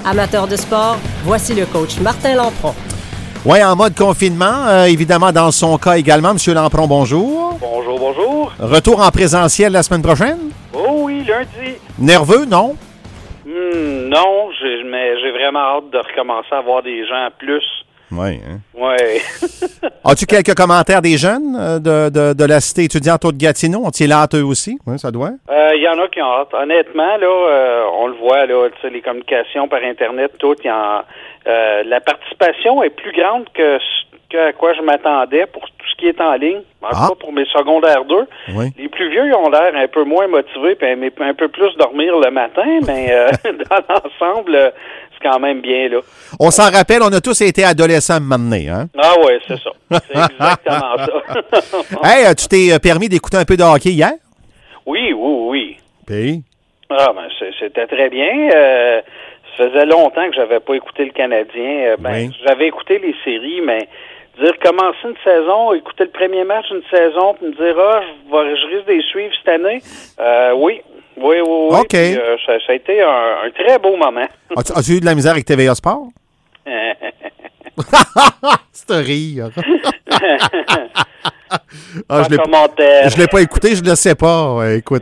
Amateurs de sport, voici le coach Martin Lampron. Oui, en mode confinement, évidemment, dans son cas également. Monsieur Lampron, bonjour. Bonjour, bonjour. Retour en présentiel la semaine prochaine? Oh oui, lundi. Nerveux, non? Non, mais j'ai vraiment hâte de recommencer à voir des gens plus. Oui. Hein? Oui. As-tu quelques commentaires des jeunes de la cité étudiante Haute-Gatineau? Ont-ils hâte eux aussi? Oui, ça doit. Il y en a qui ont hâte. Honnêtement, là, on le voit, là, tu sais, les communications par Internet, tout, la participation est plus grande que à quoi je m'attendais pour tout ce qui est en ligne. En tout cas, pour mes secondaires 2. Oui. Les plus vieux, ils ont l'air un peu moins motivés puis un peu plus dormir le matin, mais dans l'ensemble, c'est quand même bien, là. On s'en rappelle, on a tous été adolescents à un moment donné, hein? Ah oui, c'est ça. C'est exactement ça. Hey, tu t'es permis d'écouter un peu de hockey hier? Oui. Puis? Ah, ben, c'était très bien. Ça faisait longtemps que j'avais pas écouté le Canadien. Oui. J'avais écouté les séries, mais dire commencer une saison, écouter le premier match d'une saison, puis me dire je risque de les suivre cette année. Oui. OK. Puis, ça a été un très beau moment. As-tu eu de la misère avec TVA Sport? C'est un rire. Commentaire. Je l'ai pas écouté, je le sais pas. Ouais, écoute,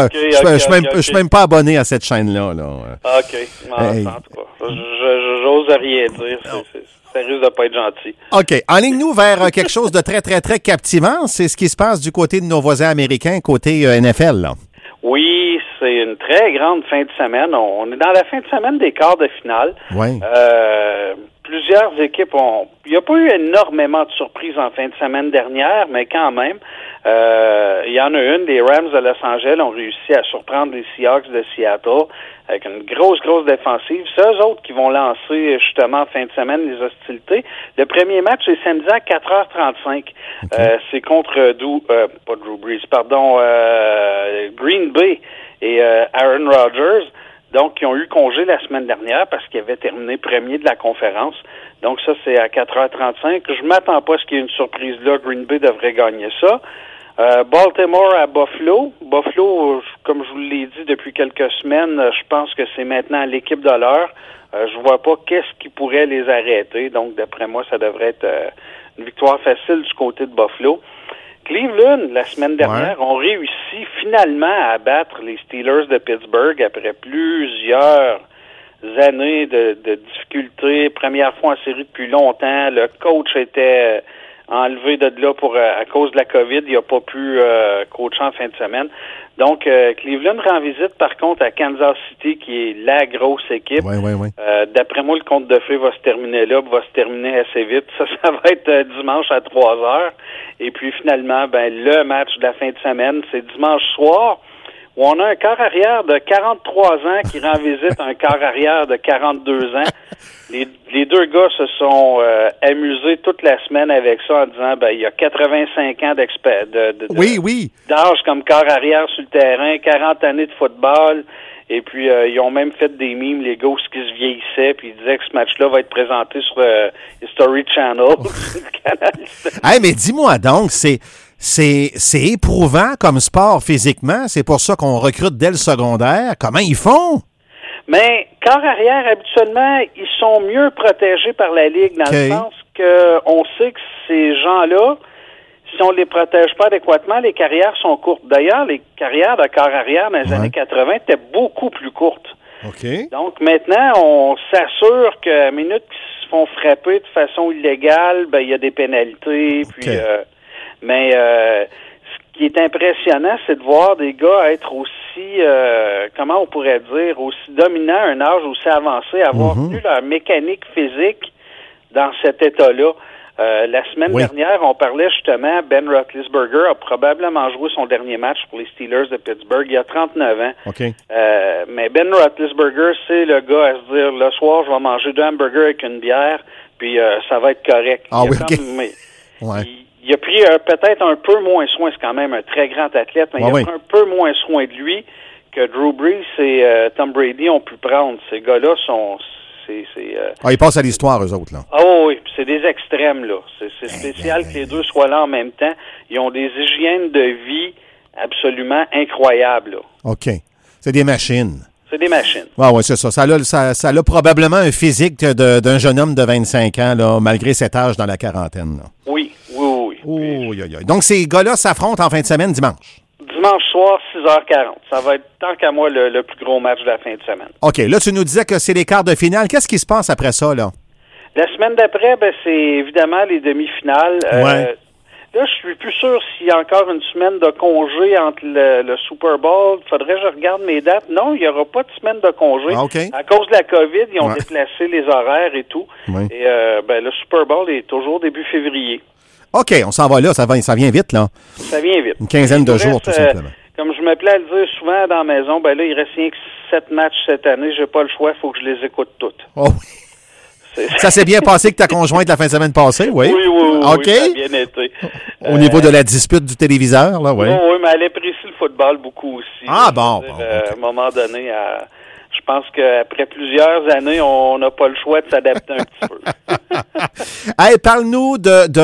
je suis même pas abonné à cette chaîne-là. Là. OK. En tout cas, j'ose rien dire. Ça risque de pas être gentil. OK. Enligne-nous vers quelque chose de très, très, très captivant. C'est ce qui se passe du côté de nos voisins américains, côté NFL. Là. Oui, c'est une très grande fin de semaine. On est dans la fin de semaine des quarts de finale. Oui. Plusieurs équipes il n'y a pas eu énormément de surprises en fin de semaine dernière, mais quand même, il y en a une. Les Rams de Los Angeles ont réussi à surprendre les Seahawks de Seattle avec une grosse défensive. C'est eux autres qui vont lancer justement en fin de semaine les hostilités. Le premier match, c'est samedi à 4h35. Okay. C'est contre pas Drew Brees, pardon, Green Bay et Aaron Rodgers. Donc, ils ont eu congé la semaine dernière parce qu'ils avaient terminé premier de la conférence. Donc, ça, c'est à 4h35. Je m'attends pas à ce qu'il y ait une surprise là. Green Bay devrait gagner ça. Baltimore à Buffalo. Buffalo, comme je vous l'ai dit depuis quelques semaines, je pense que c'est maintenant l'équipe de l'heure. Je vois pas qu'est-ce qui pourrait les arrêter. Donc, d'après moi, ça devrait être une victoire facile du côté de Buffalo. Cleveland, la semaine dernière, ont réussi finalement à battre les Steelers de Pittsburgh après plusieurs années de difficultés. Première fois en série depuis longtemps. Le coach était enlevé de là à cause de la COVID. Il n'a pas pu coacher en fin de semaine. Donc, Cleveland rend visite, par contre, à Kansas City, qui est la grosse équipe. Oui. D'après moi, le conte de fées va se terminer là, va se terminer assez vite. Ça va être dimanche à 3h. Et puis, finalement, le match de la fin de semaine, c'est dimanche soir, où on a un quart arrière de 43 ans qui rend visite à un quart arrière de 42 ans. Les deux gars se sont amusés toute la semaine avec ça en disant il y a 85 ans d'âge comme quart arrière sur le terrain, 40 années de football, et puis ils ont même fait des mimes, les gars, qui se vieillissaient, puis ils disaient que ce match-là va être présenté sur History Channel. Hey, mais dis-moi donc, c'est éprouvant comme sport physiquement, c'est pour ça qu'on recrute dès le secondaire. Comment ils font? Mais quart arrière, habituellement, ils sont mieux protégés par la Ligue dans le sens qu'on sait que ces gens-là, si on les protège pas adéquatement, les carrières sont courtes. D'ailleurs, les carrières de quart arrière dans les années 80 étaient beaucoup plus courtes. Okay. Donc maintenant, on s'assure qu'à la minute qu'ils se font frapper de façon illégale, il y a des pénalités. Puis, ce qui est impressionnant, c'est de voir des gars être aussi, comment on pourrait dire, aussi dominants à un âge aussi avancé, avoir tenu leur mécanique physique dans cet état-là. La semaine dernière, on parlait justement, Ben Roethlisberger a probablement joué son dernier match pour les Steelers de Pittsburgh. Il a 39 ans. Okay. Mais Ben Roethlisberger, c'est le gars à se dire, le soir, je vais manger 2 hamburgers avec une bière, puis ça va être correct. Il a pris peut-être un peu moins soin, c'est quand même un très grand athlète, mais il a pris un peu moins soin de lui que Drew Brees et Tom Brady ont pu prendre. Ces gars-là sont... ils passent à l'histoire, eux autres, là. Ah oui, c'est des extrêmes, là. C'est spécial que les deux soient là en même temps. Ils ont des hygiènes de vie absolument incroyables, là. OK. C'est des machines. C'est des machines. Oui, c'est ça. Ça a probablement un physique d'un jeune homme de 25 ans, là, malgré cet âge dans la quarantaine. Là. Oui. Donc, ces gars-là s'affrontent en fin de semaine dimanche. Dimanche soir, 6h40. Ça va être, tant qu'à moi, le plus gros match de la fin de semaine. OK. Là, tu nous disais que c'est les quarts de finale. Qu'est-ce qui se passe après ça, là? La semaine d'après, c'est évidemment les demi-finales. Ouais. Là, je suis plus sûr s'il y a encore une semaine de congé entre le Super Bowl. Faudrait que je regarde mes dates. Non, il n'y aura pas de semaine de congé. Ah, OK. À cause de la COVID, ils ont déplacé les horaires et tout. Oui. Et le Super Bowl est toujours début février. OK, on s'en va là. Ça vient vite, là. Ça vient vite. Une quinzaine de jours, tout simplement. Comme je me plais à le dire souvent dans la maison, là, il reste rien que 7 matchs cette année. J'ai pas le choix. Il faut que je les écoute toutes. Oh oui. Ça s'est bien passé que ta conjointe la fin de semaine passée, oui? Oui, OK. Ça a bien été. Au niveau de la dispute du téléviseur, là, oui. Oui, mais elle apprécie le football beaucoup aussi. Ah, bon. Okay. À un moment donné, je pense qu'après plusieurs années, on n'a pas le choix de s'adapter un petit peu. Hey, parle-nous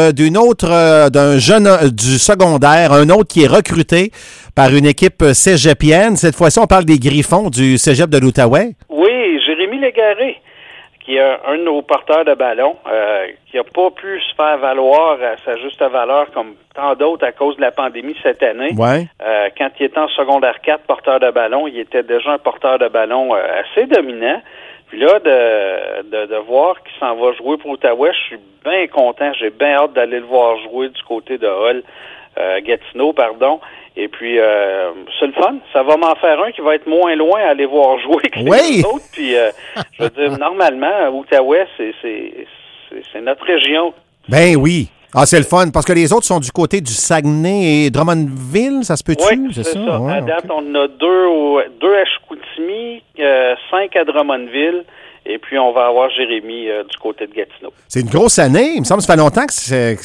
d'un jeune du secondaire, un autre qui est recruté par une équipe cégepienne. Cette fois-ci, on parle des Griffons du cégep de l'Outaouais. Oui, Jérémy Légaré, qui est un de nos porteurs de ballon, qui n'a pas pu se faire valoir à sa juste valeur comme tant d'autres à cause de la pandémie cette année. Ouais. Quand il était en secondaire 4, porteur de ballon, il était déjà un porteur de ballon assez dominant. Puis là, de voir qu'il s'en va jouer pour Outaouais, je suis bien content. J'ai bien hâte d'aller le voir jouer du côté de Hull, Gatineau, pardon. Et puis, c'est le fun. Ça va m'en faire un qui va être moins loin à aller voir jouer que les autres. Puis, je veux dire, normalement, Outaouais, c'est notre région. Ben oui. Ah, c'est le fun, parce que les autres sont du côté du Saguenay et Drummondville, ça se peut-tu? Oui, c'est ça. Ouais, à date, on en a deux à Chicoutimi, 5 à Drummondville, et puis on va avoir Jérémy du côté de Gatineau. C'est une grosse année. Il me semble que ça fait longtemps que c'est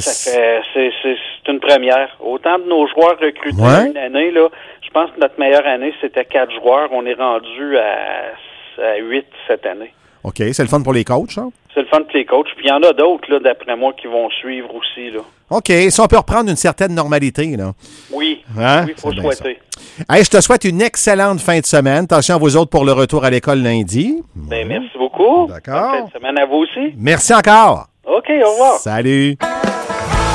une première. Autant de nos joueurs recrutés une année, là, je pense que notre meilleure année, c'était 4 joueurs. On est rendu à 8 cette année. OK, c'est le fun pour les coachs, hein? C'est le fun pour les coachs. Puis il y en a d'autres, là, d'après moi, qui vont suivre aussi, là. OK, si on peut reprendre une certaine normalité, là. Oui, hein? Oui, il faut souhaiter. Hey, je te souhaite une excellente fin de semaine. Attention à vous autres pour le retour à l'école lundi. Ben, merci beaucoup. D'accord. Bonne fin de semaine à vous aussi. Merci encore. OK, au revoir. Salut.